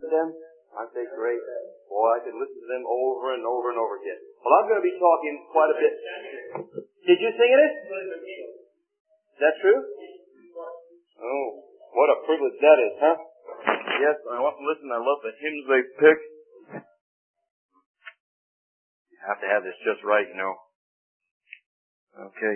them? Aren't they great? Boy, I could listen to them over and over and over again. Well, I'm going to be talking quite a bit. Did you sing in it? Is that true? Oh, what a privilege that is, huh? Yes, I often listen. I love the hymns they pick. You have to have this just right, you know. Okay.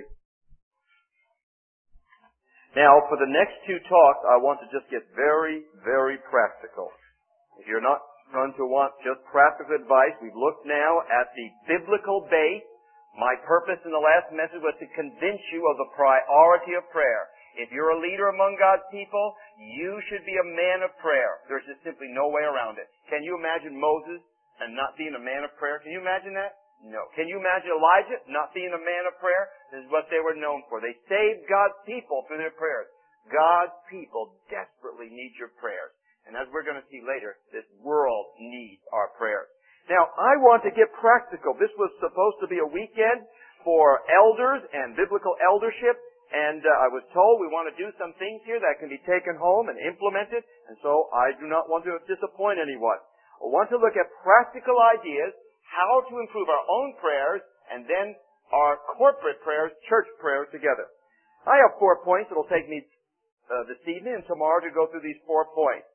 Now, for the next two talks, I want to just get very, very practical. If you're not going to want just practical advice, we've looked now at the biblical base. My purpose in the last message was to convince you of the priority of prayer. If you're a leader among God's people, you should be a man of prayer. There's just simply no way around it. Can you imagine Moses and not being a man of prayer? Can you imagine that? No. Can you imagine Elijah not being a man of prayer? This is what they were known for. They saved God's people through their prayers. God's people desperately need your prayers. And as we're going to see later, this world needs our prayers. Now, I want to get practical. This was supposed to be a weekend for elders and biblical eldership. And I was told we want to do some things here that can be taken home and implemented. And so I do not want to disappoint anyone. I want to look at practical ideas, how to improve our own prayers, and then our corporate prayers, church prayers together. I have 4 points. It'll take me this evening and tomorrow to go through these 4 points.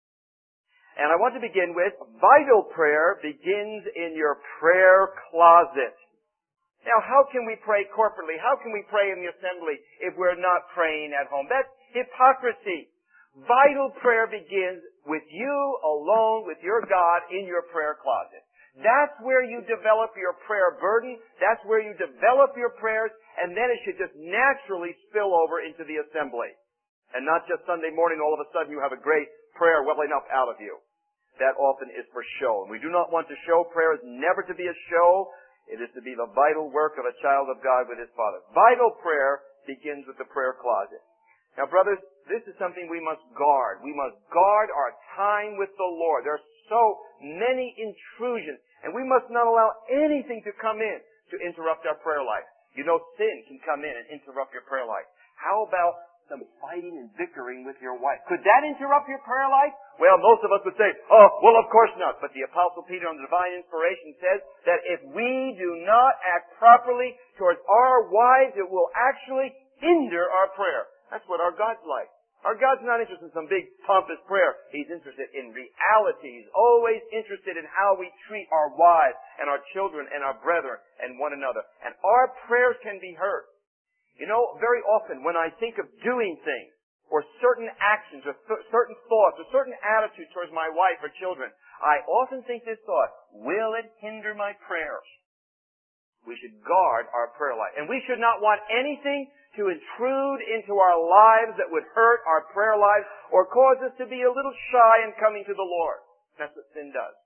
And I want to begin with, vital prayer begins in your prayer closet. Now, how can we pray corporately? How can we pray in the assembly if we're not praying at home? That's hypocrisy. Vital prayer begins with you alone, with your God, in your prayer closet. That's where you develop your prayer burden. That's where you develop your prayers, and then it should just naturally spill over into the assembly. And not just Sunday morning, all of a sudden you have a great prayer welling up out of you. That often is for show. And we do not want to show. Prayer is never to be a show. It is to be the vital work of a child of God with his Father. Vital prayer begins with the prayer closet. Now, brothers, this is something we must guard. We must guard our time with the Lord. There are so many intrusions, and we must not allow anything to come in to interrupt our prayer life. You know, sin can come in and interrupt your prayer life. How about some fighting and bickering with your wife? Could that interrupt your prayer life? Well, most of us would say, oh, well, of course not. But the Apostle Peter on divine inspiration says that if we do not act properly towards our wives, it will actually hinder our prayer. That's what our God's like. Our God's not interested in some big pompous prayer. He's interested in reality. He's always interested in how we treat our wives and our children and our brethren and one another. And our prayers can be heard. You know, very often when I think of doing things, or certain actions, or certain thoughts, or certain attitudes towards my wife or children, I often think this thought, will it hinder my prayers? We should guard our prayer life. And we should not want anything to intrude into our lives that would hurt our prayer lives or cause us to be a little shy in coming to the Lord. That's what sin does.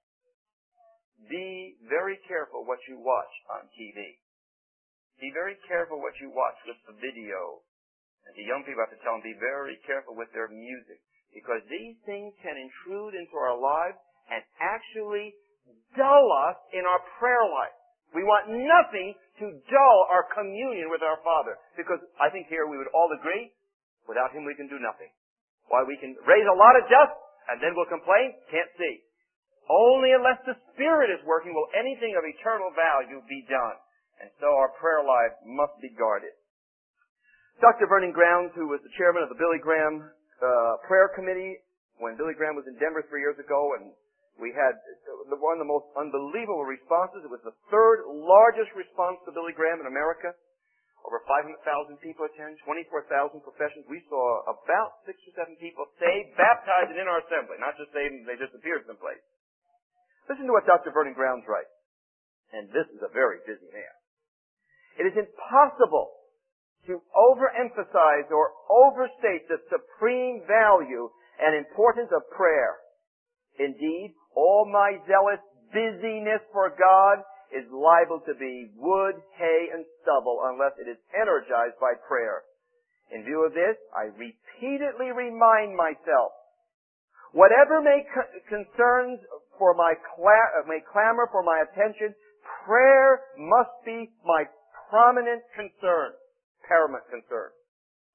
Be very careful what you watch on TV. Be very careful what you watch with the video. And the young people have to tell them, be very careful with their music. Because these things can intrude into our lives and actually dull us in our prayer life. We want nothing to dull our communion with our Father. Because I think here we would all agree, without Him we can do nothing. Why, we can raise a lot of dust and then we'll complain, can't see. Only unless the Spirit is working will anything of eternal value be done. And so our prayer life must be guarded. Dr. Vernon Grounds, who was the chairman of the Billy Graham prayer committee when Billy Graham was in Denver 3 years ago, and we had one of the most unbelievable responses. It was the third largest response to Billy Graham in America. Over 500,000 people attend, 24,000 professions. We saw about 6 or 7 people saved, baptized, and in our assembly. Not just saved and they disappeared someplace. Listen to what Dr. Vernon Grounds writes. And this is a very busy man. It is impossible to overemphasize or overstate the supreme value and importance of prayer. Indeed, all my zealous busyness for God is liable to be wood, hay, and stubble unless it is energized by prayer. In view of this, I repeatedly remind myself, whatever may concerns for may clamor for my attention, prayer must be my prominent concern, paramount concern.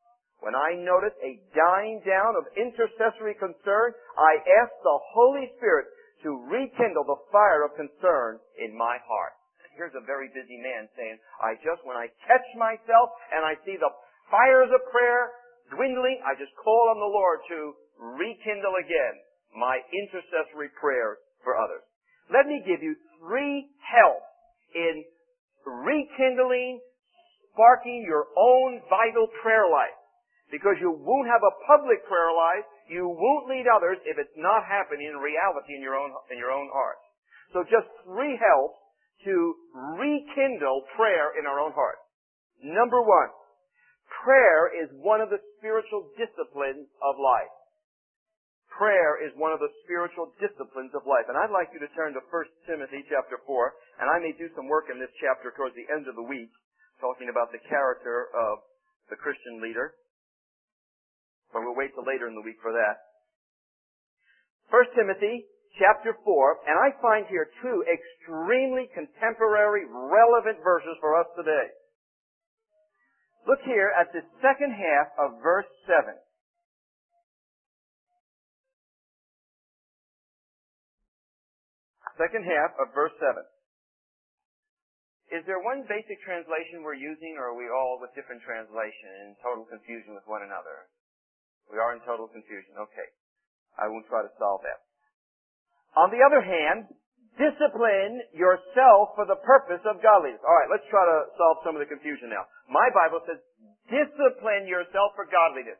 when I notice a dying down of intercessory concern, I ask the Holy Spirit to rekindle the fire of concern in my heart. Here's a very busy man saying, when I catch myself and I see the fires of prayer dwindling, I just call on the Lord to rekindle again my intercessory prayer for others. Let me give you 3 helps in rekindling, sparking your own vital prayer life. Because you won't have a public prayer life, you won't lead others if it's not happening in reality in your own heart. So just 3 helps to rekindle prayer in our own heart. Number 1, prayer is one of the spiritual disciplines of life. Prayer is one of the spiritual disciplines of life. And I'd like you to turn to 1 Timothy chapter 4, and I may do some work in this chapter towards the end of the week, talking about the character of the Christian leader. But we'll wait till later in the week for that. 1 Timothy chapter 4, and I find here 2 extremely contemporary, relevant verses for us today. Look here at the second half of verse 7. Second half of verse 7. Is there one basic translation we're using, or are we all with different translation in total confusion with one another? We are in total confusion. Okay. I won't try to solve that. On the other hand, discipline yourself for the purpose of godliness. All right, let's try to solve some of the confusion now. My Bible says, discipline yourself for godliness.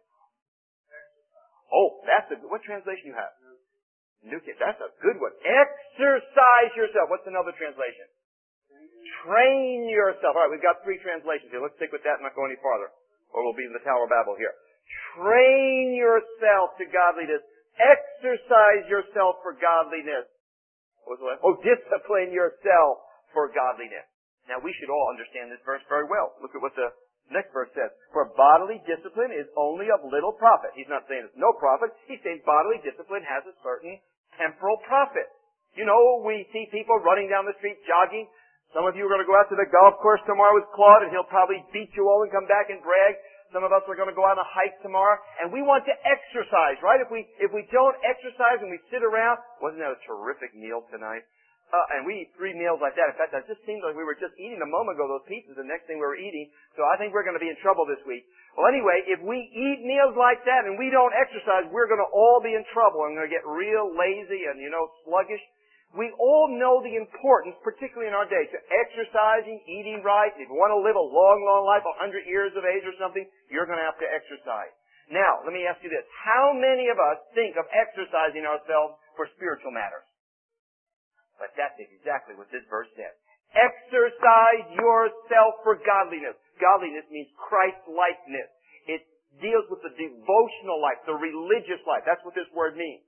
Oh, what translation you have? New King. That's a good one. Exercise yourself. What's another translation? Train yourself. All right, we've got 3 translations here. Let's stick with that and not go any farther, or we'll be in the Tower of Babel here. Train yourself to godliness. Exercise yourself for godliness. What was the last? Oh, discipline yourself for godliness. Now, we should all understand this verse very well. Look at what the next verse says. For bodily discipline is only of little profit. He's not saying it's no profit. He's saying bodily discipline has a certain temporal profit. You know, we see people running down the street jogging. Some of you are going to go out to the golf course tomorrow with Claude, and he'll probably beat you all and come back and brag. Some of us are going to go on a hike tomorrow, and we want to exercise, right? If we don't exercise and we sit around, wasn't that a terrific meal tonight? And we eat 3 meals like that. In fact, it just seemed like we were just eating a moment ago those pizzas, the next thing we were eating. So I think we're going to be in trouble this week. Well, anyway, if we eat meals like that and we don't exercise, we're going to all be in trouble. I'm going to get real lazy and, sluggish. We all know the importance, particularly in our day, to exercising, eating right. If you want to live a long, long life, 100 years of age or something, you're going to have to exercise. Now, let me ask you this. How many of us think of exercising ourselves for spiritual matters? But that's exactly what this verse says. Exercise yourself for godliness. Godliness means Christ-likeness. It deals with the devotional life, the religious life. That's what this word means.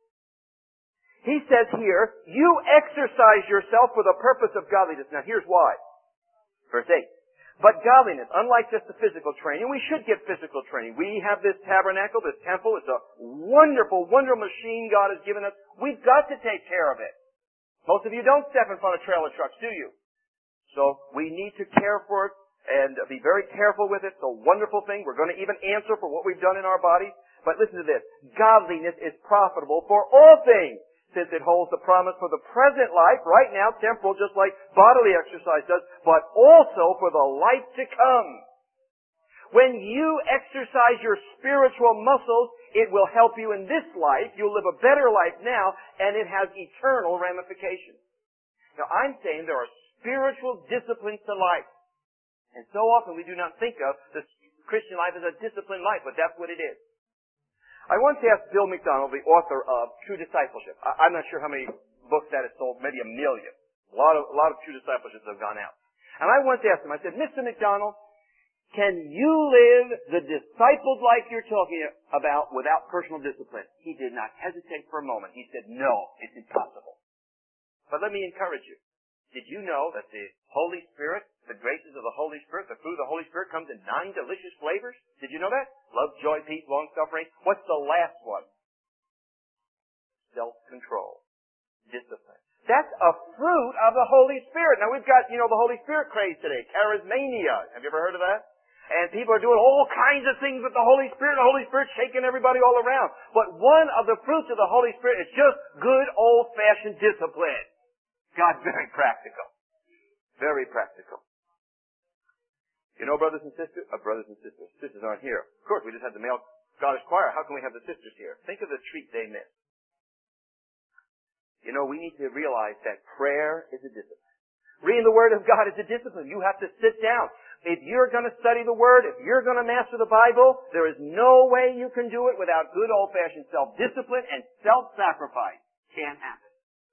He says here, you exercise yourself for the purpose of godliness. Now here's why. Verse 8. But godliness, unlike just the physical training, we should get physical training. We have this tabernacle, this temple. It's a wonderful, wonderful machine God has given us. We've got to take care of it. Most of you don't step in front of trailer trucks, do you? So we need to care for it and be very careful with it. It's a wonderful thing. We're going to even answer for what we've done in our bodies. But listen to this. Godliness is profitable for all things, since it holds the promise for the present life, right now, temporal, just like bodily exercise does, but also for the life to come. When you exercise your spiritual muscles, it will help you in this life. You'll live a better life now, and it has eternal ramifications. Now, I'm saying there are spiritual disciplines to life. And so often we do not think of the Christian life as a disciplined life, but that's what it is. I once asked Bill McDonald, the author of True Discipleship. I'm not sure how many books that has sold, maybe 1 million. A lot of True Discipleships have gone out. And I once asked him, I said, Mr. McDonald, can you live the discipled life you're talking about without personal discipline? He did not hesitate for a moment. He said, no, it's impossible. But let me encourage you. Did you know that the Holy Spirit, the graces of the Holy Spirit, the fruit of the Holy Spirit comes in 9 delicious flavors? Did you know that? Love, joy, peace, long-suffering. What's the last one? Self-control. Discipline. That's a fruit of the Holy Spirit. Now we've got, the Holy Spirit craze today. Charismania. Have you ever heard of that? And people are doing all kinds of things with the Holy Spirit. The Holy Spirit's shaking everybody all around. But one of the fruits of the Holy Spirit is just good old-fashioned discipline. God's very practical. Very practical. You know, brothers and sisters, sisters aren't here. Of course, we just had the male Scottish choir. How can we have the sisters here? Think of the treat they missed. You know, we need to realize that prayer is a discipline. Reading the Word of God is a discipline. You have to sit down. If you're going to study the Word, if you're going to master the Bible, there is no way you can do it without good old-fashioned self-discipline and self-sacrifice. Can't happen.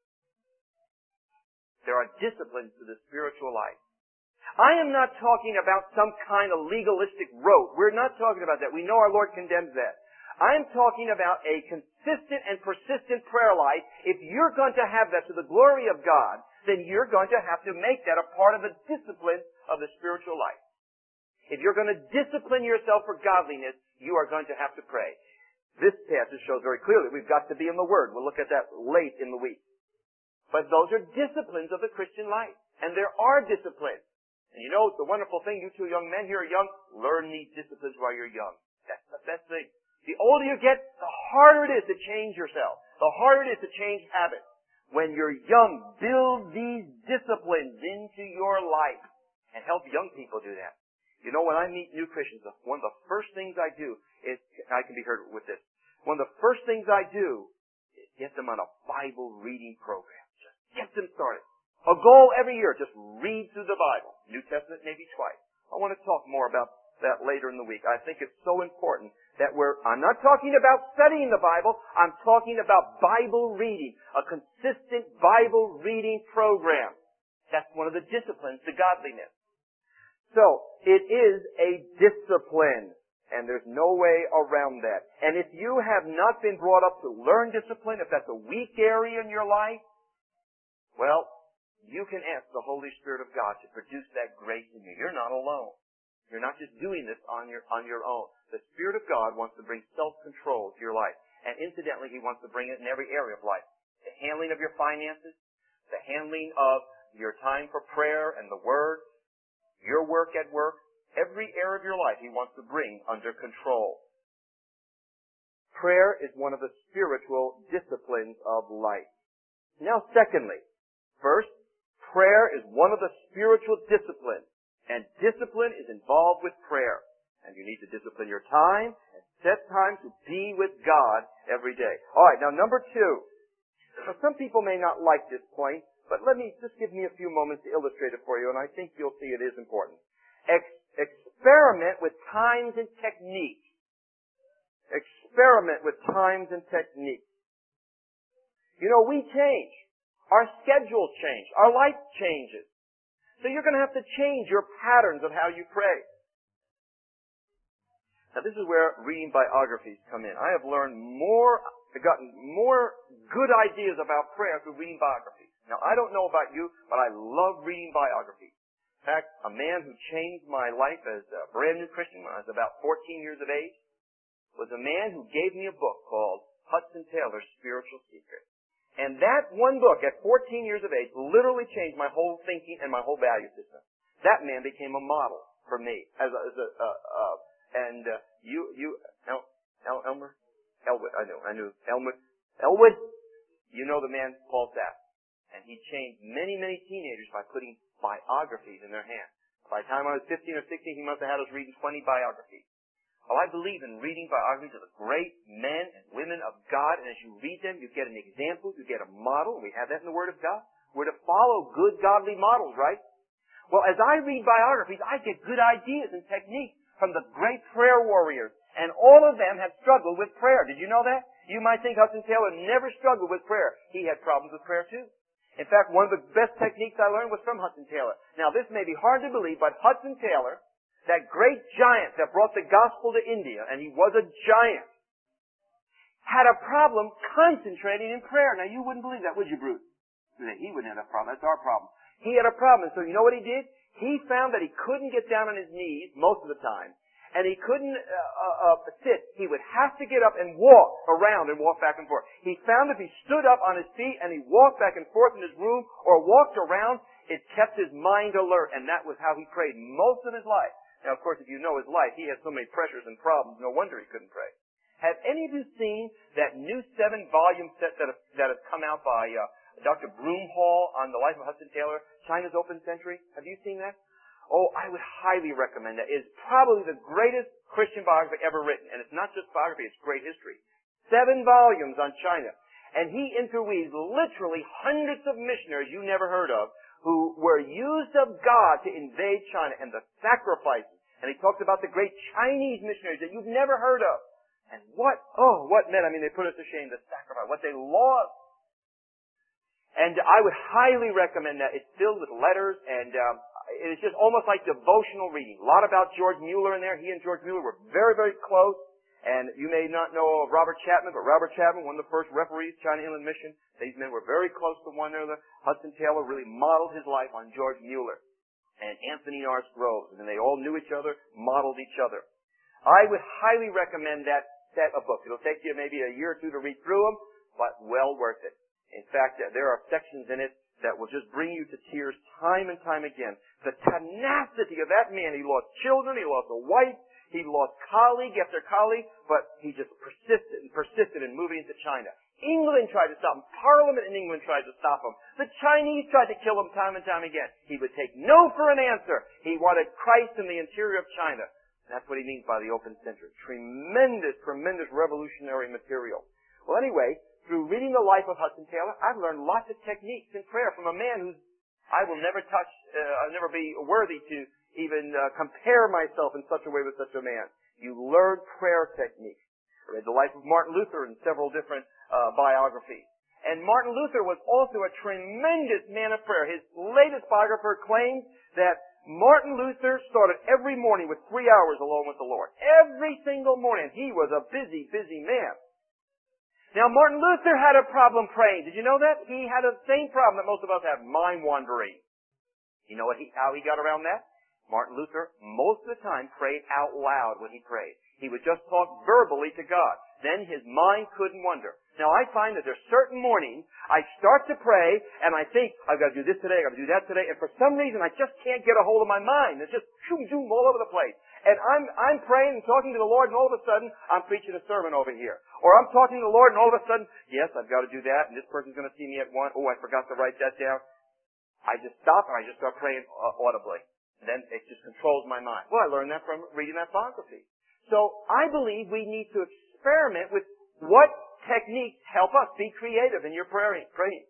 There are disciplines to the spiritual life. I am not talking about some kind of legalistic rote. We're not talking about that. We know our Lord condemns that. I'm talking about a consistent and persistent prayer life. If you're going to have that to the glory of God, then you're going to have to make that a part of the discipline of the spiritual life. If you're going to discipline yourself for godliness, you are going to have to pray. This passage shows very clearly we've got to be in the Word. We'll look at that late in the week. But those are disciplines of the Christian life. And there are disciplines. And you know, the wonderful thing, you two young men here are young, learn these disciplines while you're young. That's the best thing. The older you get, the harder it is to change yourself. The harder it is to change habits. When you're young, build these disciplines into your life and help young people do that. You know, when I meet new Christians, one of the first things I do is, I can be heard with this, one of the first things I do is get them on a Bible reading program. Just get them started. A goal every year, just read through the Bible. New Testament maybe twice. I want to talk more about that later in the week. I think it's so important that I'm not talking about studying the Bible, I'm talking about Bible reading, a consistent Bible reading program. That's one of the disciplines to godliness. So, it is a discipline, and there's no way around that. And if you have not been brought up to learn discipline, if that's a weak area in your life, well, you can ask the Holy Spirit of God to produce that grace in you. You're not alone. You're not just doing this on your own. The Spirit of God wants to bring self-control to your life. And incidentally, He wants to bring it in every area of life. The handling of your finances, the handling of your time for prayer and the Word, your work at work, every area of your life He wants to bring under control. Prayer is one of the spiritual disciplines of life. Now, secondly, first, prayer is one of the spiritual disciplines. And discipline is involved with prayer. And you need to discipline your time and set time to be with God every day. Alright, now number 2. Now some people may not like this point, but just give me a few moments to illustrate it for you, and I think you'll see it is important. Experiment with times and techniques. Experiment with times and techniques. You know, we change. Our schedules change. Our life changes. So you're going to have to change your patterns of how you pray. Now this is where reading biographies come in. I have gotten more good ideas about prayer through reading biographies. Now I don't know about you, but I love reading biographies. In fact, a man who changed my life as a brand new Christian when I was about 14 years of age was a man who gave me a book called Hudson Taylor's Spiritual Secret. And that one book, at 14 years of age, literally changed my whole thinking and my whole value system. That man became a model for me. Elwood, you know the man Paul Sapp. And he changed many, many teenagers by putting biographies in their hands. By the time I was 15 or 16, he must have had us reading 20 biographies. Well, I believe in reading biographies of the great men and women of God, and as you read them, you get an example, you get a model, and we have that in the Word of God. We're to follow good, godly models, right? Well, as I read biographies, I get good ideas and techniques from the great prayer warriors, and all of them have struggled with prayer. Did you know that? You might think Hudson Taylor never struggled with prayer. He had problems with prayer, too. In fact, one of the best techniques I learned was from Hudson Taylor. Now, this may be hard to believe, but Hudson Taylor, that great giant that brought the gospel to India, and he was a giant, had a problem concentrating in prayer. Now, you wouldn't believe that, would you, Bruce? He wouldn't have a problem. That's our problem. He had a problem. So you know what he did? He found that he couldn't get down on his knees most of the time, and he couldn't sit. He would have to get up and walk around and walk back and forth. He found if he stood up on his feet and he walked back and forth in his room or walked around, it kept his mind alert, and that was how he prayed most of his life. Now, of course, if you know his life, he had so many pressures and problems, no wonder he couldn't pray. Have any of you seen that new 7-volume set that has come out by Dr. Broomhall on the life of Hudson Taylor, China's Open Century? Have you seen that? Oh, I would highly recommend that. It is probably the greatest Christian biography ever written. And it's not just biography, it's great history. 7 volumes on China. And he interweaves literally hundreds of missionaries you never heard of who were used of God to invade China and the sacrifices. And he talks about the great Chinese missionaries that you've never heard of. And what men, they put us to shame, the sacrifice, what they lost. And I would highly recommend that. It's filled with letters and it's just almost like devotional reading. A lot about George Mueller in there. He and George Mueller were very, very close. And you may not know of Robert Chapman, but Robert Chapman, one of the first referees, China Inland Mission, these men were very close to one another. Hudson Taylor really modeled his life on George Mueller and Anthony Norris Groves. And they all knew each other, modeled each other. I would highly recommend that set of books. It'll take you maybe a year or two to read through them, but well worth it. In fact, there are sections in it that will just bring you to tears time and time again. The tenacity of that man. He lost children, he lost a wife, he lost colleague after colleague, but he just persisted in moving into China. England tried to stop him. Parliament in England tried to stop him. The Chinese tried to kill him time and time again. He would take no for an answer. He wanted Christ in the interior of China. That's what he means by the open century. Tremendous, tremendous revolutionary material. Well, anyway, through reading the life of Hudson Taylor, I've learned lots of techniques in prayer from a man who's I will never touch, I'll never be worthy to even compare myself in such a way with such a man. You learn prayer techniques. I read the life of Martin Luther in several different biographies. And Martin Luther was also a tremendous man of prayer. His latest biographer claims that Martin Luther started every morning with 3 hours alone with the Lord. Every single morning. He was a busy, busy man. Now, Martin Luther had a problem praying. Did you know that? He had the same problem that most of us have, mind wandering. You know how he got around that? Martin Luther, most of the time, prayed out loud when he prayed. He would just talk verbally to God. Then his mind couldn't wander. Now, I find that there's certain mornings I start to pray, and I think, I've got to do this today, I've got to do that today, and for some reason I just can't get a hold of my mind. It's just zoom all over the place. And I'm praying and talking to the Lord, and all of a sudden, I'm preaching a sermon over here. Or I'm talking to the Lord, and all of a sudden, yes, I've got to do that, and this person's going to see me at 1. Oh, I forgot to write that down. I just stop, and I just start praying audibly. And then it just controls my mind. Well, I learned that from reading that biography. So I believe we need to experiment with what techniques help us be creative in your praying.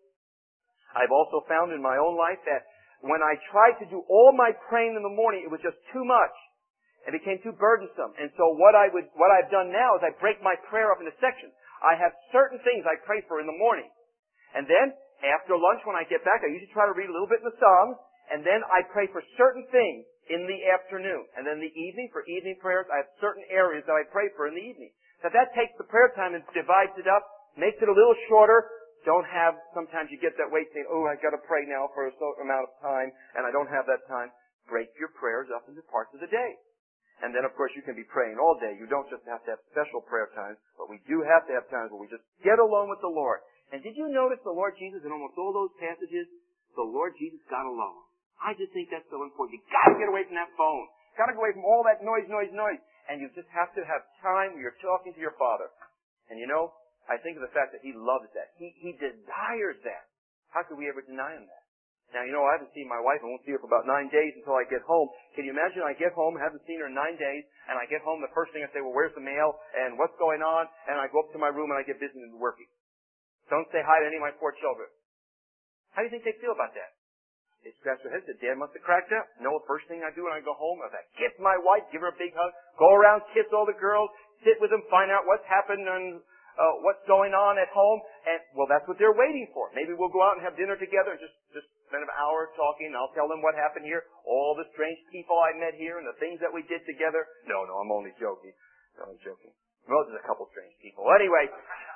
I've also found in my own life that when I tried to do all my praying in the morning, it was just too much. It became too burdensome. And so what I've done now is I break my prayer up into sections. I have certain things I pray for in the morning. And then after lunch when I get back, I usually try to read a little bit in the Psalms. And then I pray for certain things in the afternoon. And then the evening, for evening prayers, I have certain areas that I pray for in the evening. So that takes the prayer time and divides it up, makes it a little shorter. Don't have, sometimes you get that weight saying, oh, I've got to pray now for a certain amount of time, and I don't have that time. Break your prayers up into parts of the day. And then, of course, you can be praying all day. You don't just have to have special prayer times, but we do have to have times where we just get alone with the Lord. And did you notice the Lord Jesus in almost all those passages? The Lord Jesus got alone. I just think that's so important. You gotta get away from that phone. Gotta go away from all that noise. And you just have to have time where you're talking to your Father. And you know, I think of the fact that He loves that. He desires that. How could we ever deny Him that? Now, you know, I haven't seen my wife. I won't see her for about 9 days until I get home. Can you imagine I get home, haven't seen her in 9 days, and I get home, the first thing I say, well, where's the mail, and what's going on? And I go up to my room and I get busy and working. Don't say hi to any of my 4 children. How do you think they feel about that? They scratch their heads. Dad must have cracked up. No, the first thing I do when I go home is I kiss my wife, give her a big hug, go around, kiss all the girls, sit with them, find out what's happened and what's going on at home. And, well, that's what they're waiting for. Maybe we'll go out and have dinner together and just spend an hour talking. And I'll tell them what happened here, all the strange people I met here and the things that we did together. No, I'm only joking. No, I'm joking. Well, there's a couple strange people. Anyway,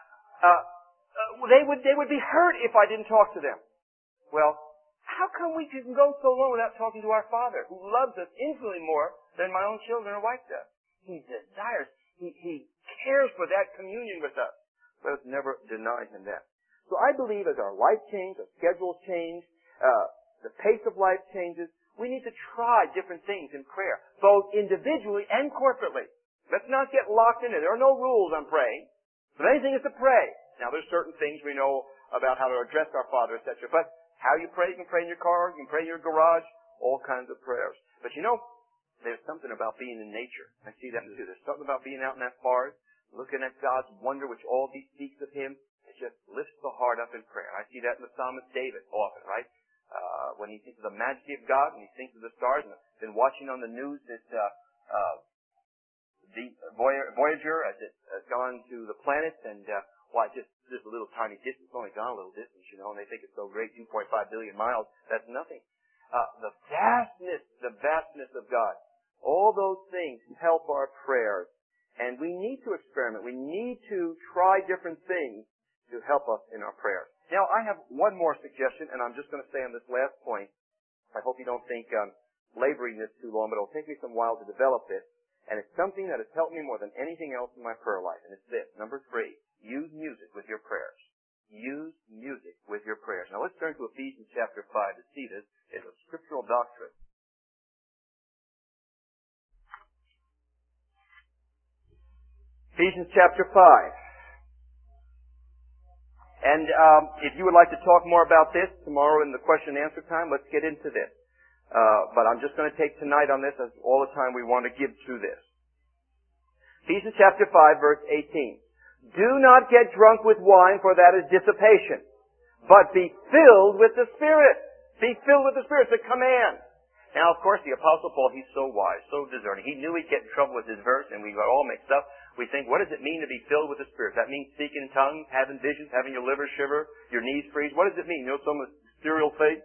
they would be hurt if I didn't talk to them. Well, how come we can go so long without talking to our Father, who loves us infinitely more than my own children or wife does? He desires, He cares for that communion with us. Let us never deny Him that. So I believe as our life changes, our schedules change, the pace of life changes, We need to try different things in prayer, both individually and corporately. Let's not get locked in it. There are no rules on praying. The main thing is to pray. Now, there's certain things we know about how to address our Father, etc. But how you pray, you can pray in your car, you can pray in your garage, all kinds of prayers. But you know, there's something about being in nature. I see that too. There's something about being out in that forest, looking at God's wonder, which all these speaks of Him. It just lifts the heart up in prayer. I see that in the psalmist David often, right? When he thinks of the majesty of God and he thinks of the stars, and I've been watching on the news that the Voyager as it has gone to the planets, and just a little tiny distance, only gone a little distance, you know, and they think it's so great, 2.5 billion miles. That's nothing. The vastness of God. All those things help our prayers. And we need to experiment. We need to try different things to help us in our prayers. Now, I have one more suggestion, and I'm just going to say on this last point, I hope you don't think I'm laboring this too long, but it'll take me some while to develop this. And it's something that has helped me more than anything else in my prayer life. And it's this. Number 3, use music with your prayers. Use music with your prayers. Now let's turn to Ephesians chapter 5 to see this as a scriptural doctrine. Ephesians chapter 5. And if you would like to talk more about this tomorrow in the question and answer time, let's get into this. But I'm just going to take tonight on this as all the time we want to give to this. Ephesians chapter 5, verse 18. Do not get drunk with wine, for that is dissipation, but be filled with the Spirit. Be filled with the Spirit. It's a command. Now, of course, the Apostle Paul, he's so wise, so discerning. He knew he'd get in trouble with his verse, and we got all mixed up. We think, what does it mean to be filled with the Spirit? That means speaking in tongues, having visions, having your liver shiver, your knees freeze. What does it mean? You know, some mysterious thing?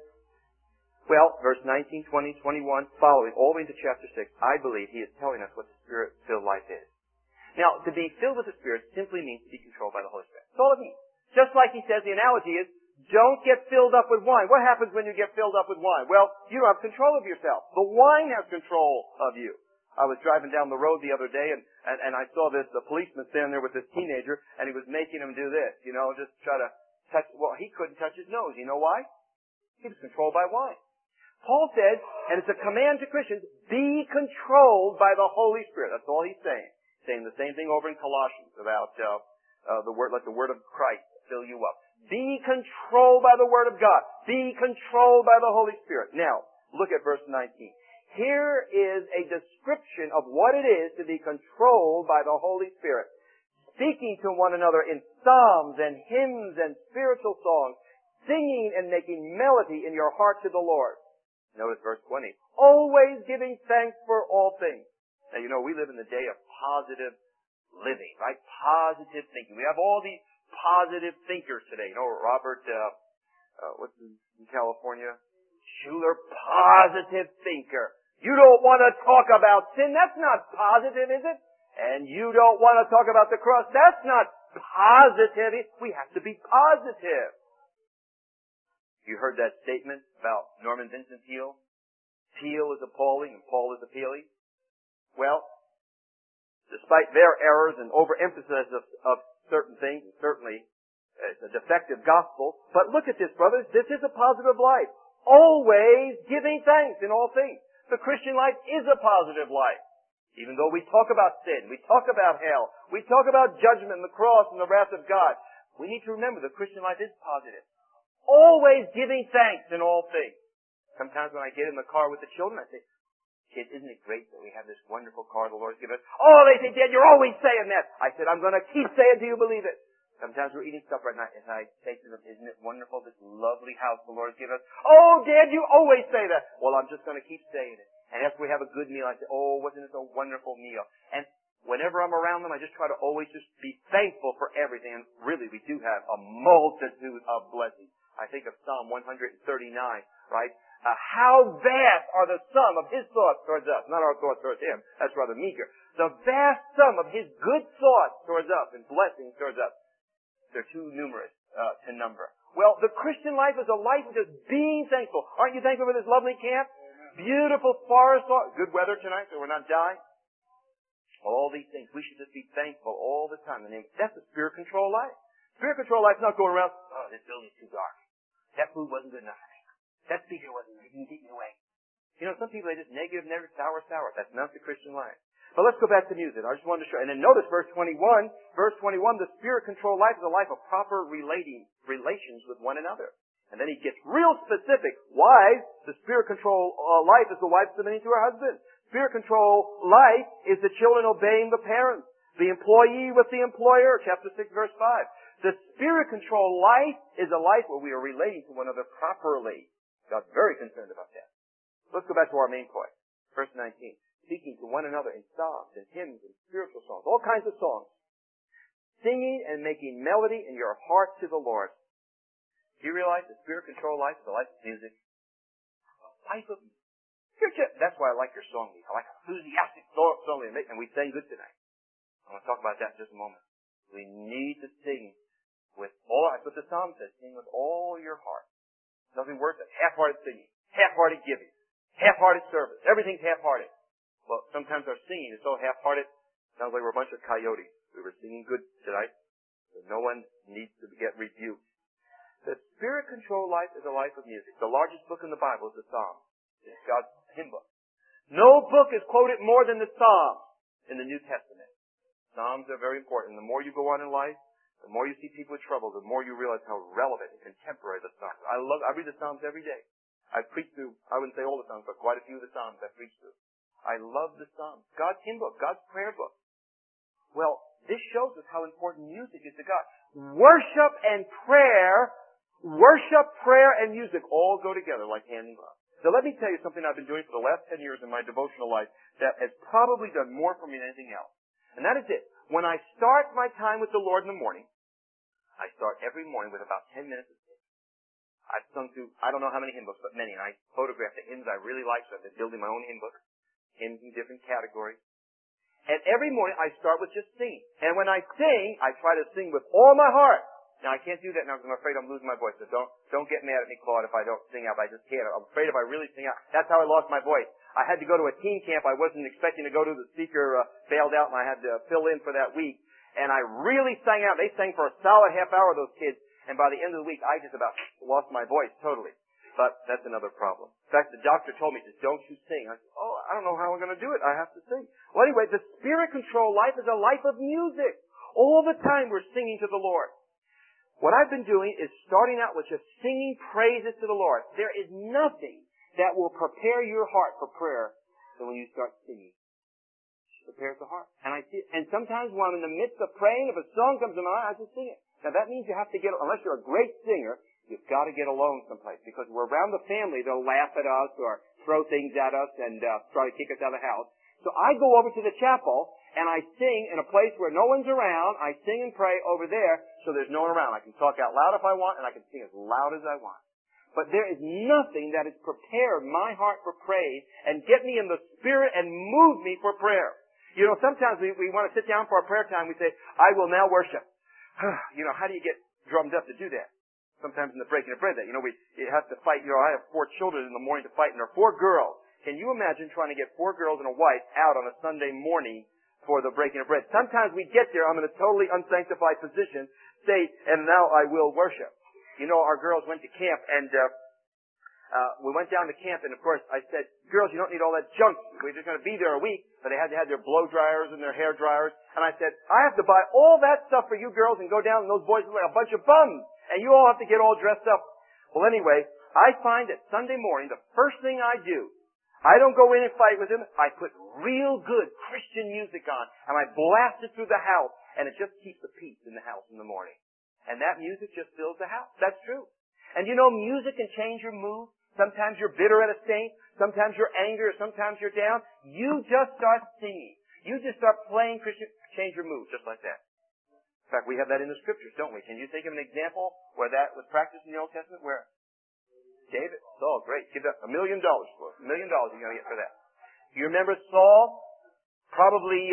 Well, verse 19, 20, 21, following, all the way into chapter 6, I believe he is telling us what the Spirit-filled life is. Now, to be filled with the Spirit simply means to be controlled by the Holy Spirit. That's all it means. Just like he says, the analogy is, don't get filled up with wine. What happens when you get filled up with wine? Well, you don't have control of yourself. The wine has control of you. I was driving down the road the other day, and I saw the policeman standing there with this teenager, and he was making him do this, you know, just try to touch, well, he couldn't touch his nose. You know why? He was controlled by wine. Paul said, and it's a command to Christians, be controlled by the Holy Spirit. That's all he's saying. Saying the same thing over in Colossians about the word, let the word of Christ fill you up. Be controlled by the word of God. Be controlled by the Holy Spirit. Now, look at verse 19. Here is a description of what it is to be controlled by the Holy Spirit. Speaking to one another in psalms and hymns and spiritual songs, singing and making melody in your heart to the Lord. Notice verse 20. Always giving thanks for all things. Now, you know, we live in the day of positive living, right? Positive thinking. We have all these positive thinkers today. You know, Robert, what's in California? Schuller, positive thinker. You don't want to talk about sin. That's not positive, is it? And you don't want to talk about the cross. That's not positive. We have to be positive. You heard that statement about Norman Vincent Peale? Peale is appalling and Paul is appealing. Well, despite their errors and overemphasis of certain things, and certainly it's a defective gospel, but look at this, brothers. This is a positive life. Always giving thanks in all things. The Christian life is a positive life. Even though we talk about sin, we talk about hell, we talk about judgment and the cross and the wrath of God, we need to remember the Christian life is positive. Always giving thanks in all things. Sometimes when I get in the car with the children, I say, kids, isn't it great that we have this wonderful car the Lord's given us? Oh, they say, Dad, you're always saying that. I said, I'm going to keep saying till you believe it. Sometimes we're eating supper at night, and I say to them, isn't it wonderful, this lovely house the Lord's given us? Oh, Dad, you always say that. Well, I'm just going to keep saying it. And after we have a good meal, I say, oh, wasn't this a wonderful meal? And whenever I'm around them, I just try to always just be thankful for everything. And really, we do have a multitude of blessings. I think of Psalm 139, right? How vast are the sum of His thoughts towards us. Not our thoughts towards Him. That's rather meager. The vast sum of His good thoughts towards us and blessings towards us. They're too numerous to number. Well, the Christian life is a life of just being thankful. Aren't you thankful for this lovely camp? Beautiful forest. Good weather tonight, so we're not dying. All these things. We should just be thankful all the time. That's a spirit-controlled life. Spirit-controlled life is not going around, oh, this building's too dark. That food wasn't good enough. That speaker wasn't, he didn't get me away. You know, some people, they just negative, sour. That's not the Christian life. But let's go back to music. I just wanted to show. And then notice verse 21. Verse 21, the Spirit-controlled life is a life of proper relations with one another. And then he gets real specific. Wives, the Spirit-controlled life is the wife submitting to her husband. Spirit-controlled life is the children obeying the parents. The employee with the employer, chapter 6, verse 5. The Spirit-controlled life is a life where we are relating to one another properly. God's very concerned about that. Let's go back to our main point. Verse 19. Speaking to one another in psalms and hymns and spiritual songs, all kinds of songs. Singing and making melody in your heart to the Lord. Do you realize the Spirit-controlled life is a life of music? A life of music. That's why I like your song. I like enthusiastic song, and we sang good tonight. I want to talk about that in just a moment. We need to sing with all, that's what the Psalm says, sing with all your heart. Nothing worse than half-hearted singing, half-hearted giving, half-hearted service. Everything's half-hearted. Well, sometimes our singing is so half-hearted, sounds like we're a bunch of coyotes. We were singing good tonight, so no one needs to get rebuked. The Spirit-controlled life is a life of music. The largest book in the Bible is the Psalms. It's God's hymn book. No book is quoted more than the Psalms in the New Testament. Psalms are very important. The more you go on in life, the more you see people in trouble, the more you realize how relevant and contemporary the Psalms are. I read the Psalms every day. I preach through, I wouldn't say all the Psalms, but quite a few of the Psalms I preach through. I love the Psalms. God's hymn book, God's prayer book. Well, this shows us how important music is to God. Worship and prayer and music all go together like hand in glove. So let me tell you something I've been doing for the last 10 years in my devotional life that has probably done more for me than anything else. And that is it. When I start my time with the Lord in the morning, I start every morning with about 10 minutes of singing. I've sung through, I don't know how many hymn books, but many. And I photograph the hymns I really like, so I've been building my own hymn book. Hymns in different categories. And every morning I start with just singing. And when I sing, I try to sing with all my heart. Now I can't do that now because I'm afraid I'm losing my voice. So don't get mad at me, Claude, if I don't sing out. I just can't. I'm afraid if I really sing out. That's how I lost my voice. I had to go to a teen camp. I wasn't expecting to go to. The speaker bailed out and I had to fill in for that week. And I really sang out. They sang for a solid half hour, those kids. And by the end of the week, I just about lost my voice totally. But that's another problem. In fact, the doctor told me, don't you sing. I said, I don't know how I'm going to do it. I have to sing. Well, anyway, the Spirit-controlled life is a life of music. All the time we're singing to the Lord. What I've been doing is starting out with just singing praises to the Lord. There is nothing that will prepare your heart for prayer than when you start singing. It prepares the heart. And sometimes when I'm in the midst of praying, if a song comes to mind, I just sing it. Now that means you have to unless you're a great singer, you've got to get alone someplace because we're around the family. They'll laugh at us or throw things at us and try to kick us out of the house. So I go over to the chapel and I sing in a place where no one's around. I sing and pray over there so there's no one around. I can talk out loud if I want and I can sing as loud as I want. But there is nothing that has prepared my heart for praise and get me in the spirit and move me for prayer. You know, sometimes we want to sit down for our prayer time. We say, I will now worship. You know, how do you get drummed up to do that? Sometimes in the breaking of bread that, you have to fight. I have 4 children in the morning to fight, and there are 4 girls. Can you imagine trying to get 4 girls and a wife out on a Sunday morning for the breaking of bread? Sometimes we get there, I'm in a totally unsanctified position, say, and now I will worship. You know, our girls went to camp, and we went down to camp, and of course I said, girls, you don't need all that junk. We're just going to be there a week. But they had to have their blow dryers and their hair dryers. And I said, I have to buy all that stuff for you girls and go down, and those boys look like a bunch of bums. And you all have to get all dressed up. Well, anyway, I find that Sunday morning, the first thing I do, I don't go in and fight with them. I put real good Christian music on, and I blast it through the house, and it just keeps the peace in the house in the morning. And that music just fills the house. That's true. And you know, music can change your mood. Sometimes you're bitter at a saint. Sometimes you're angry, or sometimes you're down. You just start singing. You just start playing Christian, change your mood, just like that. In fact, we have that in the Scriptures, don't we? Can you think of an example where that was practiced in the Old Testament? Where? David? Saul, great. Give that $1 million for it. $1 million you're going to get for that. You remember Saul probably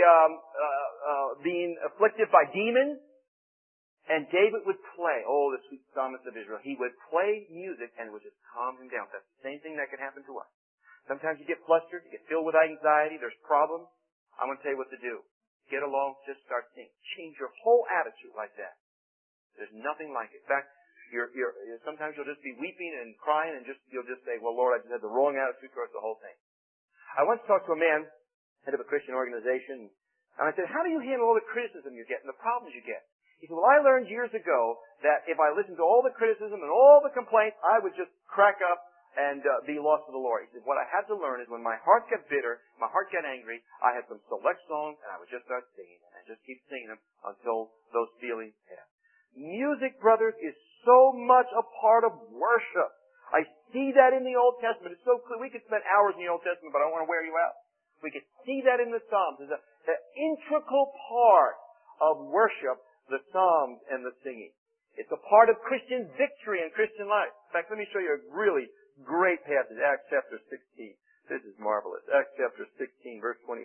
being afflicted by demons? And David would play, the sweet psalmist of Israel. He would play music and it would just calm him down. That's the same thing that can happen to us. Sometimes you get flustered, you get filled with anxiety, there's problems. I'm going to tell you what to do. Get along, just start singing. Change your whole attitude like that. There's nothing like it. In fact, Sometimes you'll just be weeping and crying and you'll just say, well, Lord, I just had the wrong attitude towards the whole thing. I once talked to a man, head of a Christian organization, and I said, how do you handle all the criticism you get and the problems you get? He said, well, I learned years ago that if I listened to all the criticism and all the complaints, I would just crack up and be lost to the Lord. He said, what I had to learn is when my heart got bitter, my heart got angry, I had some select songs and I would just start singing them and just keep singing them until those feelings passed. Music, brothers, is so much a part of worship. I see that in the Old Testament. It's so clear. We could spend hours in the Old Testament, but I don't want to wear you out. We could see that in the Psalms. It's an integral part of worship, the Psalms and the singing. It's a part of Christian victory and Christian life. In fact, let me show you a really great passage, Acts chapter 16. This is marvelous. Acts chapter 16, verse 25.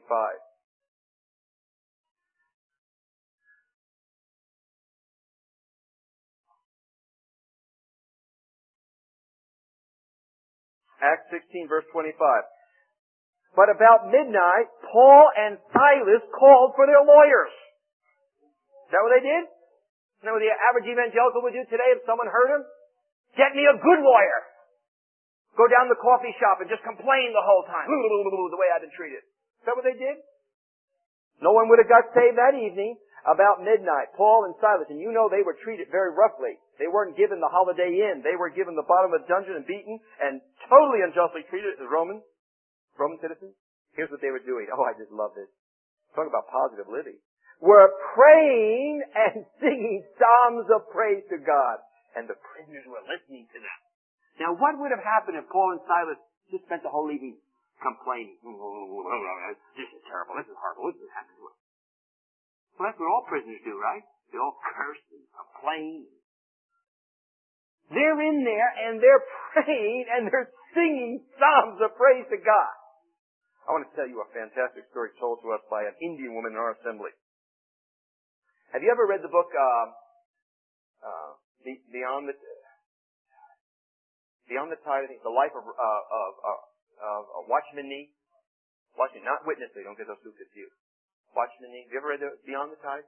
Acts 16, verse 25. But about midnight, Paul and Silas called for their lawyers. Is that what they did? Isn't that what the average evangelical would do today if someone hurt him? Get me a good lawyer. Go down to the coffee shop and just complain the whole time. The way I've been treated. Is that what they did? No one would have got saved that evening. About midnight, Paul and Silas, and you know they were treated very roughly. They weren't given the Holiday Inn. They were given the bottom of the dungeon and beaten and totally unjustly treated as Roman citizens. Here's what they were doing. Oh, I just love this. Talk about positive living. Were praying and singing psalms of praise to God. And the prisoners were listening to them. Now, what would have happened if Paul and Silas just spent the whole evening complaining? This is terrible. This is horrible. This is happening to us. Well, that's what all prisoners do, right? They all curse and complain. They're in there and they're praying and they're singing psalms of praise to God. I want to tell you a fantastic story told to us by an Indian woman in our assembly. Have you ever read the book Beyond the Tide? I think the life of Watchman Nee. Watchman, not Witness. They don't get those two confused. Watchman Nee. Have you ever read Beyond the Tide?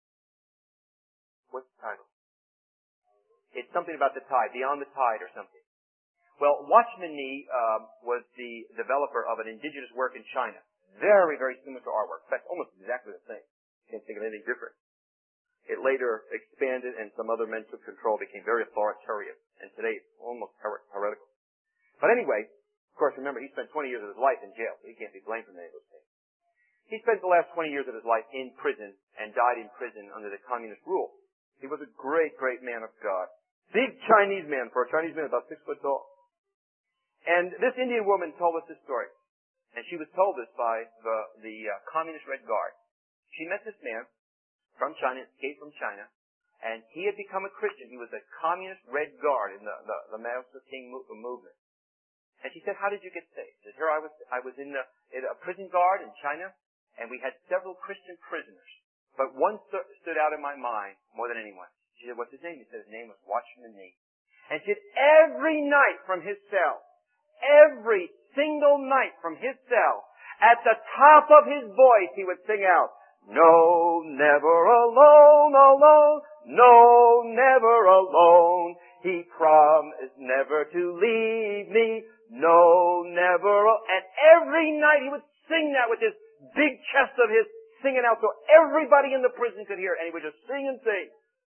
What's the title? It's something about the tide, Beyond the Tide or something. Well, Watchman Nee was the developer of an indigenous work in China. Very, very similar to our work. In fact, almost exactly the same. Can't think of anything different. It later expanded and some other men took control, became very authoritarian. And today it's almost heretical. But anyway, of course, remember, he spent 20 years of his life in jail, so he can't be blamed for any of those things. He spent the last 20 years of his life in prison and died in prison under the communist rule. He was a great, great man of God. Big Chinese man, for a Chinese man about 6 foot tall. And this Indian woman told us this story. And she was told this by the Communist Red Guard. She met this man from China, escaped from China, and he had become a Christian. He was a Communist Red Guard in the Mao Zedong movement. And she said, how did you get saved? She said, here I was in a prison guard in China, and we had several Christian prisoners. But one stood out in my mind more than anyone. She said, what's his name? He said his name was Watchman Nee. And she said, every night from his cell, every single night from his cell, at the top of his voice, he would sing out, no, never alone, alone, no, never alone. He promised never to leave me, no, never. And every night he would sing that with this big chest of his, singing out so everybody in the prison could hear it. And he would just sing and sing.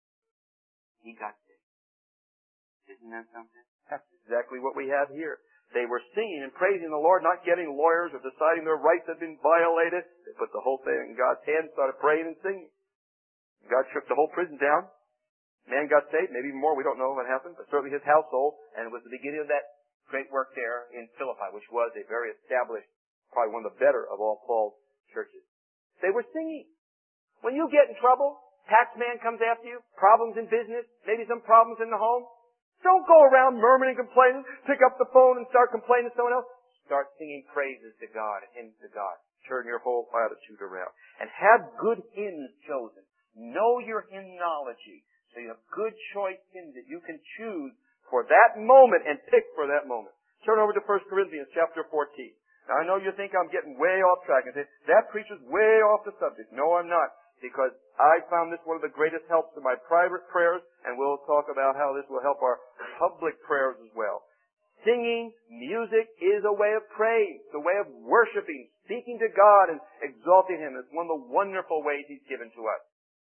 He got saved. Isn't that something? That's exactly what we have here. They were singing and praising the Lord, not getting lawyers or deciding their rights had been violated. They put the whole thing in God's hands, started praying and singing. God shook the whole prison down. Man got saved, maybe even more. We don't know what happened, but certainly his household. And it was the beginning of that great work there in Philippi, which was a very established, probably one of the better of all Paul's churches. They were singing. When you get in trouble, tax man comes after you, problems in business, maybe some problems in the home, don't go around murmuring and complaining, pick up the phone and start complaining to someone else. Start singing praises to God and hymns to God. Turn your whole attitude around. And have good hymns chosen. Know your hymnology. So you have good choice hymns that you can choose for that moment and pick for that moment. Turn over to 1 Corinthians chapter 14. Now I know you think I'm getting way off track and say, that preacher's way off the subject. No, I'm not. Because I found this one of the greatest helps in my private prayers And we'll talk about how this will help our public prayers as well. Singing, music is a way of praise, a way of worshiping, speaking to God and exalting Him. It's one of the wonderful ways He's given to us.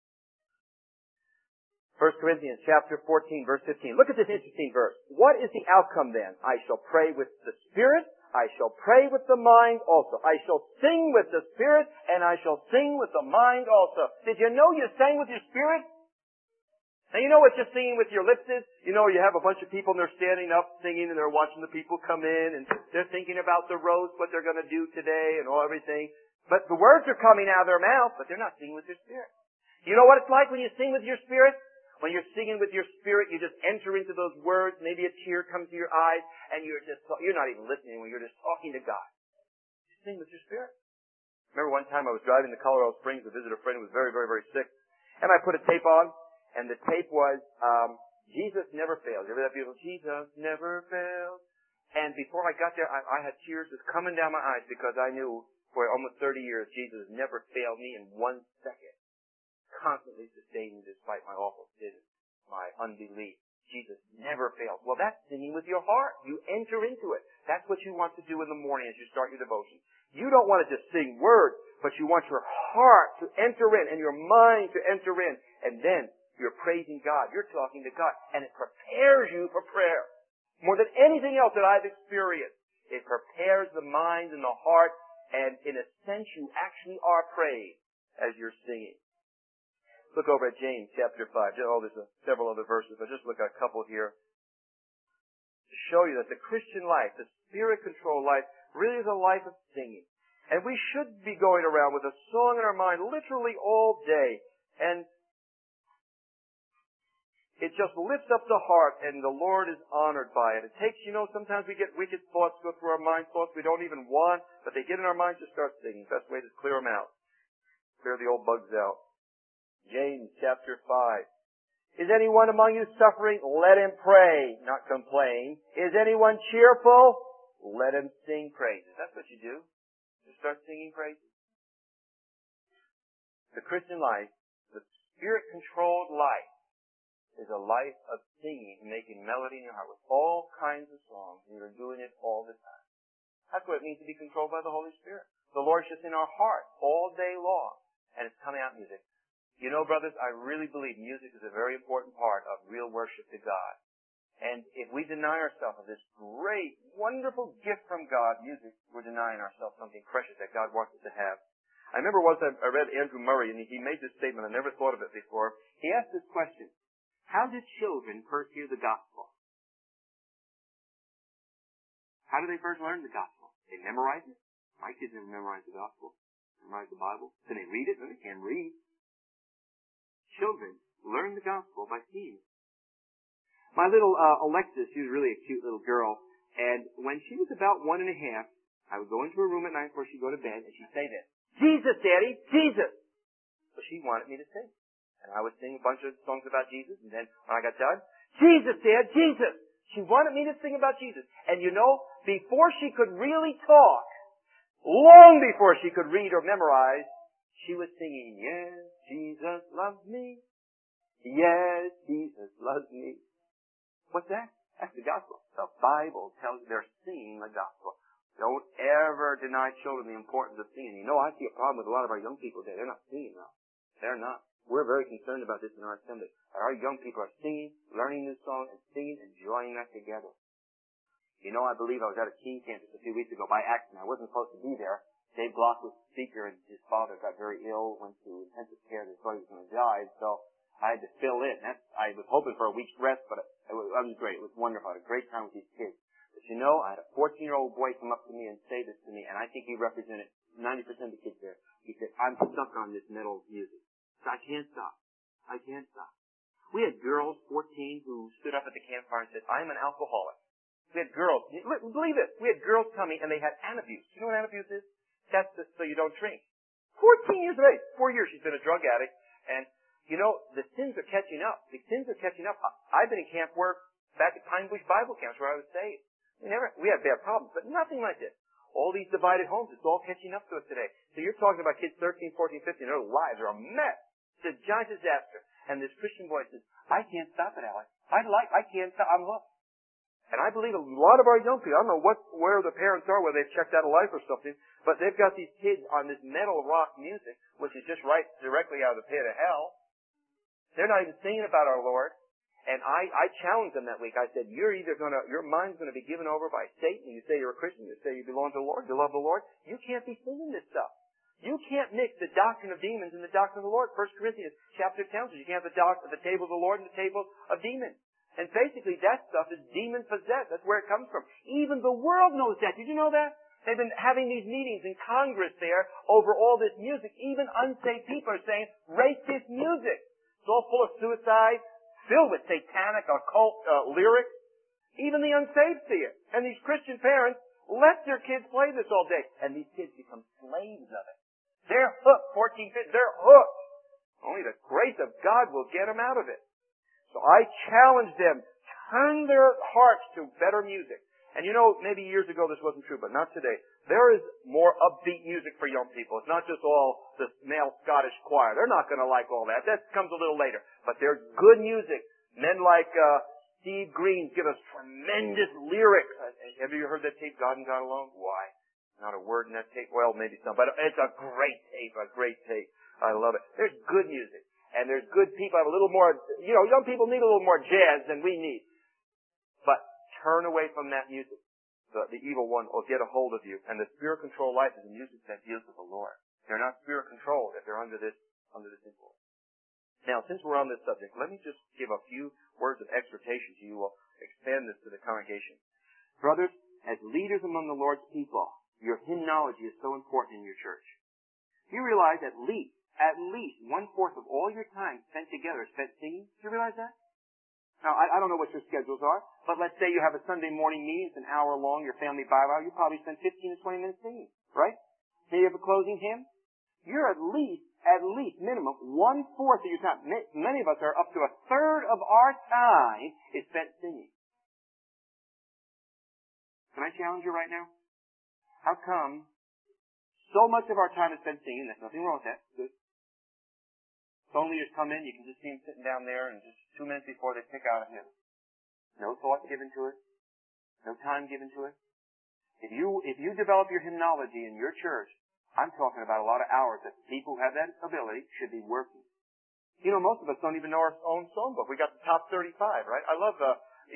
1 Corinthians chapter 14, verse 15. Look at this interesting verse. What is the outcome then? I shall pray with the Spirit. I shall pray with the mind also. I shall sing with the Spirit, and I shall sing with the mind also. Did you know you sang with your spirit? Now you know what just singing with your lips is? You know, you have a bunch of people and they're standing up singing and they're watching the people come in and they're thinking about the roast, what they're going to do today and all everything. But the words are coming out of their mouth, but they're not singing with their spirit. You know what it's like when you sing with your spirit? When you're singing with your spirit, you just enter into those words. Maybe a tear comes to your eyes and you're not even listening when you're just talking to God. You sing with your spirit. Remember one time I was driving to Colorado Springs to visit a friend who was very, very, very sick. And I put a tape on. And the tape was, Jesus never fails. You ever that beautiful, Jesus never fails. And before I got there, I had tears just coming down my eyes because I knew for almost 30 years, Jesus never failed me in 1 second. Constantly sustaining despite my awful sin, my unbelief. Jesus never fails. Well, that's singing with your heart. You enter into it. That's what you want to do in the morning as you start your devotion. You don't want to just sing words, but you want your heart to enter in and your mind to enter in. And then you're praising God. You're talking to God. And it prepares you for prayer. More than anything else that I've experienced. It prepares the mind and the heart. And in a sense, you actually are praised as you're singing. Look over at James chapter 5. Oh, there's several other verses. I'll just look at a couple here. To show you that the Christian life, the Spirit-controlled life, really is a life of singing. And we should be going around with a song in our mind literally all day. And it just lifts up the heart, and the Lord is honored by it. It takes, sometimes we get wicked thoughts go through our mind, thoughts we don't even want, but they get in our minds to start singing. Best way to clear them out. Clear the old bugs out. James chapter 5. Is anyone among you suffering? Let him pray, not complain. Is anyone cheerful? Let him sing praises. That's what you do. You start singing praises. The Christian life, the Spirit-controlled life, is a life of singing and making melody in your heart with all kinds of songs. And you're doing it all the time. That's what it means to be controlled by the Holy Spirit. The Lord's just in our heart all day long. And it's coming out in music. You know, brothers, I really believe music is a very important part of real worship to God. And if we deny ourselves of this great, wonderful gift from God, music, we're denying ourselves something precious that God wants us to have. I remember once I read Andrew Murray, and he made this statement. I never thought of it before. He asked this question. How did children first hear the gospel? How do they first learn the gospel? They memorize it. My kids never memorized the gospel. Memorize the Bible. Can they read it? No, they can't read. Children learn the gospel by seeing it. My little Alexis, she was really a cute little girl, and when she was about 1.5, I would go into her room at night before she'd go to bed, and she'd say this, Jesus, Daddy, Jesus! So she wanted me to sing. And I would sing a bunch of songs about Jesus, and then when I got done, Jesus, Dad, Jesus! She wanted me to sing about Jesus. And before she could really talk, long before she could read or memorize, she was singing, yes, Jesus loves me. Yes, Jesus loves me. What's that? That's the gospel. The Bible tells you they're singing the gospel. Don't ever deny children the importance of singing. I see a problem with a lot of our young people today. They're not singing now. They're not. We're very concerned about this in our assembly. Our young people are singing, learning this song, and singing, enjoying that together. I believe I was at a teen campus a few weeks ago by accident. I wasn't supposed to be there. Dave Block was the speaker, and his father got very ill, went to intensive care, and thought he was going to die, so I had to fill in. I was hoping for a week's rest, but it was great. It was wonderful. I had a great time with these kids. But I had a 14-year-old boy come up to me and say this to me, and I think he represented 90% of the kids there. He said, I'm stuck on this metal music. So I can't stop. I can't stop. We had girls, 14, who stood up at the campfire and said, I'm an alcoholic. We had girls, believe it, we had girls coming and they had Antabuse. You know what Antabuse is? That's so you don't drink. 14 years of age. 4 years she's been a drug addict. And, the sins are catching up. The sins are catching up. I've been in camp work back at Pine Bush Bible camps where I was saved. We had bad problems, but nothing like this. All these divided homes, it's all catching up to us today. So you're talking about kids 13, 14, 15, their lives are a mess. It's a giant disaster. And this Christian boy says, I can't stop it, Alex. I can't stop. I'm hooked. And I believe a lot of our young people, I don't know where the parents are, whether they've checked out of life or something, but they've got these kids on this metal rock music, which is just right directly out of the pit of hell. They're not even singing about our Lord. And I challenged them that week. I said, your mind's gonna be given over by Satan. You say you're a Christian. You say you belong to the Lord. You love the Lord. You can't be singing this stuff. You can't mix the doctrine of demons and the doctrine of the Lord. 1 Corinthians chapter tells us you can't have the table of the Lord and the table of demons. And basically that stuff is demon-possessed. That's where it comes from. Even the world knows that. Did you know that? They've been having these meetings in Congress there over all this music. Even unsaved people are saying, rate this music. It's all full of suicide, filled with satanic, occult lyrics. Even the unsaved see it. And these Christian parents let their kids play this all day. And these kids become slaves of it. They're hooked, 14, 15, they're hooked. Only the grace of God will get them out of it. So I challenge them, turn their hearts to better music. And you know, maybe years ago this wasn't true, but not today. There is more upbeat music for young people. It's not just all the male Scottish choir. They're not going to like all that. That comes a little later. But there's good music. Men like Steve Green give us tremendous lyrics. Have you heard that tape, God and God Alone? Why? Not a word in that tape. Well, maybe some, but it's a great tape, I love it. There's good music. And there's good people have a little more, young people need a little more jazz than we need. But turn away from that music. The evil one will get a hold of you. And the spirit-controlled life is the music that deals with the Lord. They're not spirit-controlled if they're under this influence. Now, since we're on this subject, let me just give a few words of exhortation to you. We'll expand this to the congregation. Brothers, as leaders among the Lord's people, your hymnology is so important in your church. You realize at least 1/4 of all your time spent together is spent singing? Do you realize that? Now, I don't know what your schedules are, but let's say you have a Sunday morning meeting, it's an hour long, your family Bible hour, you probably spend 15 to 20 minutes singing, right? Then you have a closing hymn. You're at least minimum 1/4 of your time. Many of us are up to 1/3 of our time is spent singing. Can I challenge you right now? How come so much of our time is spent singing? There's nothing wrong with that. Good. Phone leaders come in, you can just see them sitting down there and just 2 minutes before they pick out a hymn. No thought given to it. No time given to it. If you develop your hymnology in your church, I'm talking about a lot of hours that people who have that ability should be working. Most of us don't even know our own songbook. We got the top 35, right? I love,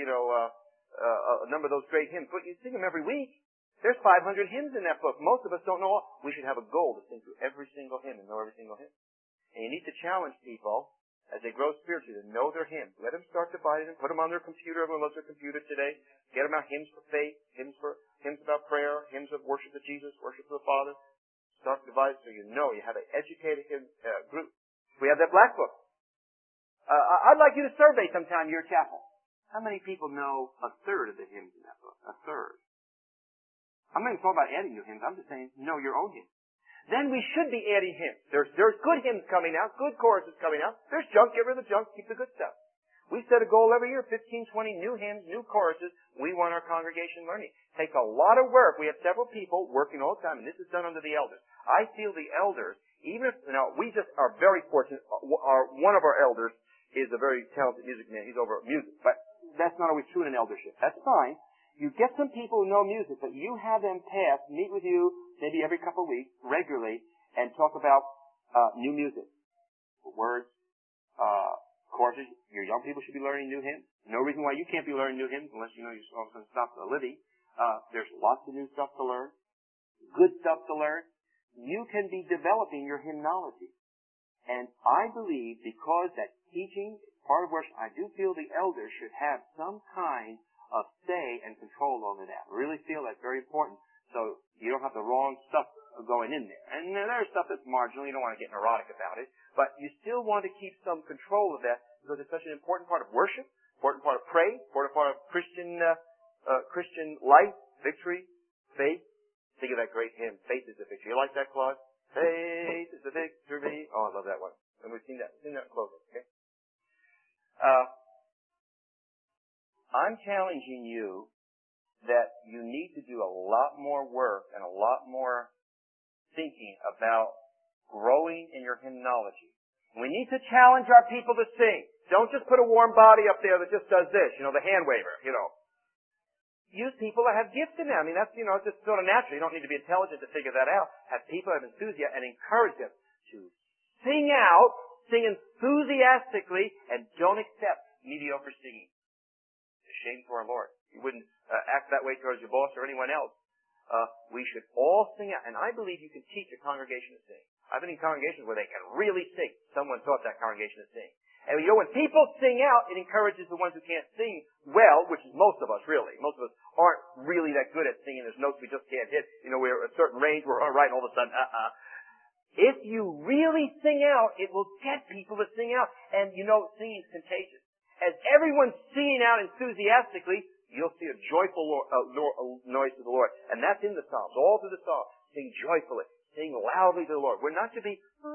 a number of those great hymns, but you sing them every week. There's 500 hymns in that book. Most of us don't know all. We should have a goal to sing through every single hymn and know every single hymn. And you need to challenge people as they grow spiritually to know their hymns. Let them start dividing them. Put them on their computer. Everyone loves their computer today. Get them out hymns for faith, hymns about prayer, hymns of worship of Jesus, worship of the Father. Start dividing so you have an educated group. We have that black book. I'd like you to survey sometime your chapel. How many people know 1/3 of the hymns in that book? 1/3. I'm not even talking about adding new hymns. I'm just saying know your own hymns. Then we should be adding hymns. There's good hymns coming out, good choruses coming out. There's junk, get rid of the junk, keep the good stuff. We set a goal every year, 15, 20 new hymns, new choruses. We want our congregation learning. Takes a lot of work. We have several people working all the time, and this is done under the elders. I feel the elders, we just are very fortunate. One of our elders is a very talented music man. He's over music, but that's not always true in an eldership. That's fine. You get some people who know music, but you have them meet with you maybe every couple of weeks, regularly, and talk about new music. Words, choruses. Your young people should be learning new hymns. No reason why you can't be learning new hymns unless you're all of a sudden stop the Livy. There's lots of new stuff to learn. Good stuff to learn. You can be developing your hymnology. And I believe because that teaching is part of worship, I do feel the elders should have some kind of say and control over that. I really feel that's very important. So you don't have the wrong stuff going in there. And there's stuff that's marginal. You don't want to get neurotic about it. But you still want to keep some control of that because it's such an important part of worship, important part of praise, important part of Christian life, victory, faith. Think of that great hymn, Faith is the Victory. You like that, Claude? Faith is the victory. Oh, I love that one. And we've seen that. Sing that in closing, okay? I'm challenging you that you need to do a lot more work and a lot more thinking about growing in your hymnology. We need to challenge our people to sing. Don't just put a warm body up there that just does this, the hand waver, Use people that have gifts in them. I mean, that's, just sort of natural. You don't need to be intelligent to figure that out. Have people that have enthusiasm and encourage them to sing out, sing enthusiastically, and don't accept mediocre singing. It's a shame to our Lord. You wouldn't act that way towards your boss or anyone else. We should all sing out. And I believe you can teach a congregation to sing. I've been in congregations where they can really sing. Someone taught that congregation to sing. And when people sing out, it encourages the ones who can't sing well, which is most of us, really. Most of us aren't really that good at singing. There's notes we just can't hit. We're at a certain range, we're all right, and all of a sudden, If you really sing out, it will get people to sing out. And singing is contagious. As everyone's singing out enthusiastically, you'll see a joyful noise to the Lord. And that's in the Psalms, all through the Psalms. Sing joyfully. Sing loudly to the Lord. We're not to be,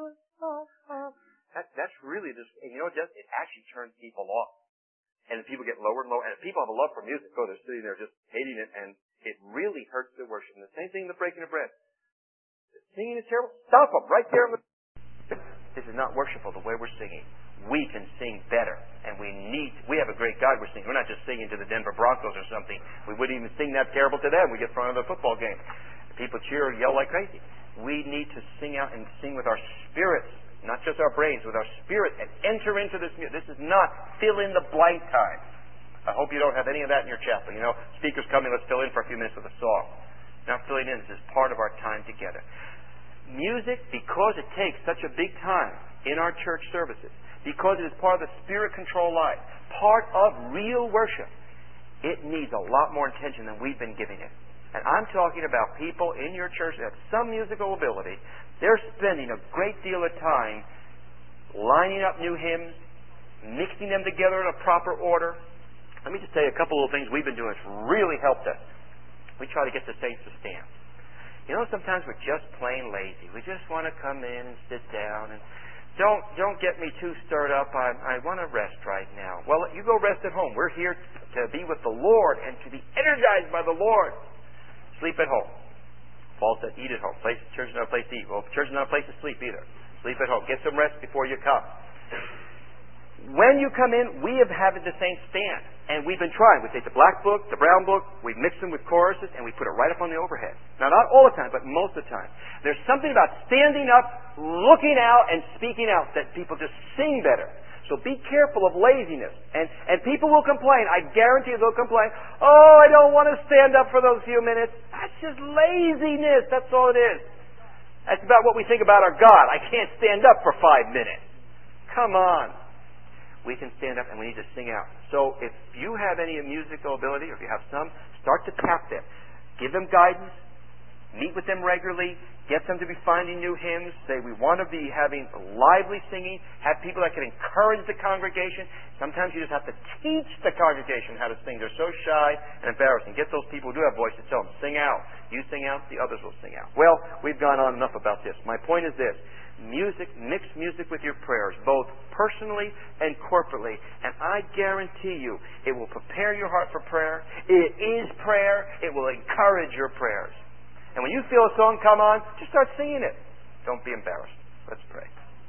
That's really just, and what it does? It actually turns people off. And the people get lower and lower. And if people have a love for music, they're sitting there just hating it, and it really hurts their worship. And the same thing in the breaking of bread. The singing is terrible. Stop them right there. This is not worshipful the way we're singing. We can sing better. And we have a great God we're singing. We're not just singing to the Denver Broncos or something. We wouldn't even sing that terrible to them. We get thrown into a football game. People cheer and yell like crazy. We need to sing out and sing with our spirits. Not just our brains, with our spirit, and enter into this music. This is not fill in the blank time. I hope you don't have any of that in your chapel. Speakers coming, let's fill in for a few minutes with a song. Not filling in, this is part of our time together. Music, because it takes such a big time in our church services, because it is part of the spirit-controlled life, part of real worship, it needs a lot more attention than we've been giving it. And I'm talking about people in your church that have some musical ability. They're spending a great deal of time lining up new hymns, mixing them together in a proper order. Let me just tell you a couple of things we've been doing that's really helped us. We try to get the saints to stand. Sometimes we're just plain lazy. We just want to come in and sit down and don't get me too stirred up. I want to rest right now. Well, you go rest at home. We're here to be with the Lord and to be energized by the Lord. Sleep at home. Paul said, eat at home. Church is not a place to eat. Well, church is not a place to sleep either. Sleep at home. Get some rest before you come. When you come in, we have had the saints stand. And we've been trying. We take the black book, the brown book, we mix them with choruses, and we put it right up on the overhead. Now, not all the time, but most of the time. There's something about standing up, looking out, and speaking out that people just sing better. So be careful of laziness. And people will complain. I guarantee you they'll complain, oh, I don't want to stand up for those few minutes. That's just laziness. That's all it is. That's about what we think about our God. I can't stand up for 5 minutes. Come on. We can stand up and we need to sing out. So if you have any musical ability, or if you have some, start to tap them. Give them guidance. Meet with them regularly. Get them to be finding new hymns. Say, we want to be having lively singing. Have people that can encourage the congregation. Sometimes you just have to teach the congregation how to sing. They're so shy and embarrassing. Get those people who do have voice to tell them, sing out. You sing out, the others will sing out. Well, we've gone on enough about this. My point is this. Mix music with your prayers, both personally and corporately. And I guarantee you, it will prepare your heart for prayer. It is prayer. It will encourage your prayers. And when you feel a song come on, just start singing it. Don't be embarrassed. Let's pray.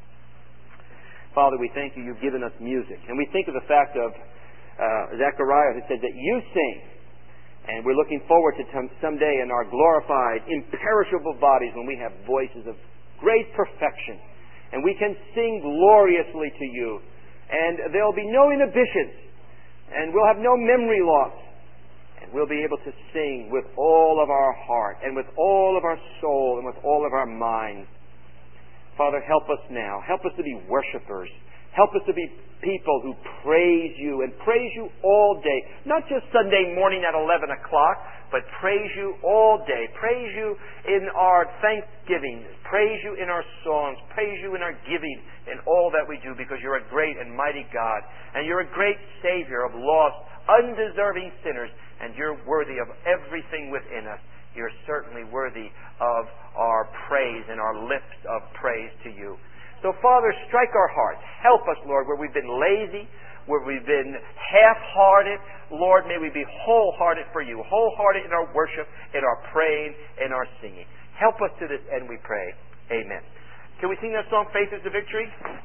Father, we thank you. You've given us music. And we think of the fact of Zechariah who said that you sing. And we're looking forward to someday in our glorified, imperishable bodies when we have voices of great perfection. And we can sing gloriously to you. And there will be no inhibitions. And we'll have no memory loss. And we'll be able to sing with all of our heart and with all of our soul and with all of our mind. Father, help us now. Help us to be worshipers. Help us to be people who praise you and praise you all day. Not just Sunday morning at 11 o'clock, but praise you all day. Praise you in our thanksgiving. Praise you in our songs. Praise you in our giving in all that we do, because you're a great and mighty God. And you're a great Savior of lost, undeserving sinners. And you're worthy of everything within us. You're certainly worthy of our praise and our lips of praise to you. So, Father, strike our hearts. Help us, Lord, where we've been lazy, where we've been half-hearted. Lord, may we be wholehearted for you, wholehearted in our worship, in our praying, in our singing. Help us to this end, we pray. Amen. Can we sing that song, Faith is the Victory?